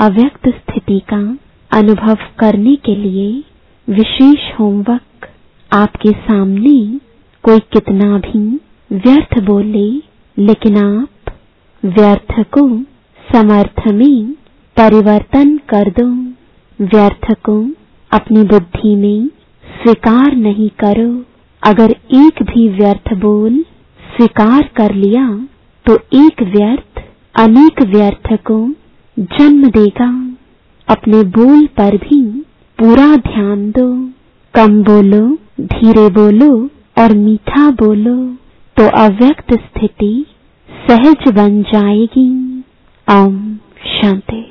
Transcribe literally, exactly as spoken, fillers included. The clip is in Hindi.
अव्यक्त स्थिति का अनुभव करने के लिए विशेष होमवर्क। आपके सामने कोई कितना भी व्यर्थ बोले, लेकिन आप व्यर्थ को समर्थ में परिवर्तन कर दो। व्यर्थ को अपनी बुद्धि में स्वीकार नहीं करो। अगर एक भी व्यर्थ बोल स्वीकार कर लिया तो एक व्यर्थ अनेक व्यर्थ को जन्म देगा। अपने बोल पर भी पूरा ध्यान दो। कम बोलो, धीरे बोलो और मीठा बोलो, तो अव्यक्त स्थिति सहज बन जाएगी। ओम शांति।